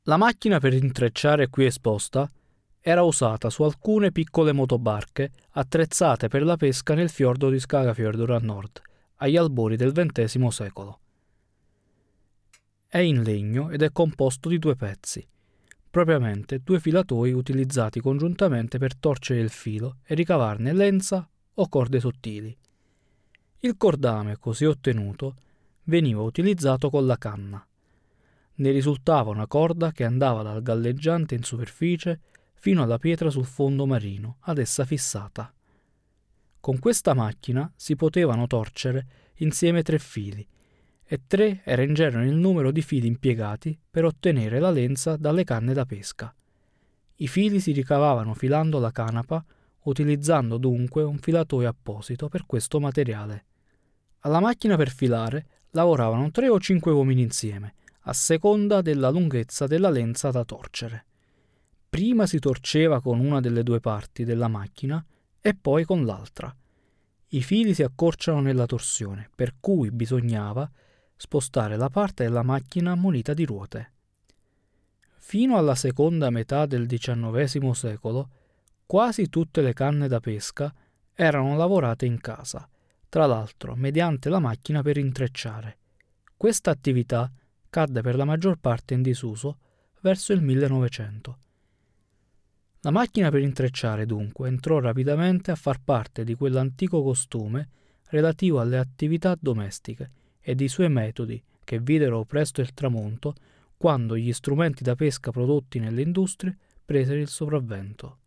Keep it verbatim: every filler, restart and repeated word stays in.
La macchina per intrecciare qui esposta era usata su alcune piccole motobarche attrezzate per la pesca nel fiordo di Skagafjörður a nord, agli albori del ventesimo secolo. È in legno ed è composto di due pezzi, propriamente due filatoi utilizzati congiuntamente per torcere il filo e ricavarne lenza o corde sottili. Il cordame così ottenuto veniva utilizzato con la canna. Ne risultava una corda che andava dal galleggiante in superficie fino alla pietra sul fondo marino, ad essa fissata. Con questa macchina si potevano torcere insieme tre fili, e tre era in genere il numero di fili impiegati per ottenere la lenza dalle canne da pesca. I fili si ricavavano filando la canapa, utilizzando dunque un filatoio apposito per questo materiale. Alla macchina per filare lavoravano tre o cinque uomini insieme, a seconda della lunghezza della lenza da torcere. Prima si torceva con una delle due parti della macchina e poi con l'altra. I fili si accorciano nella torsione, per cui bisognava spostare la parte della macchina munita di ruote. Fino alla seconda metà del diciannovesimo secolo, quasi tutte le canne da pesca erano lavorate in casa, tra l'altro mediante la macchina per intrecciare. Questa attività cadde per la maggior parte in disuso verso il millenovecento. La macchina per intrecciare dunque entrò rapidamente a far parte di quell'antico costume relativo alle attività domestiche e di suoi metodi che videro presto il tramonto quando gli strumenti da pesca prodotti nelle industrie presero il sopravvento.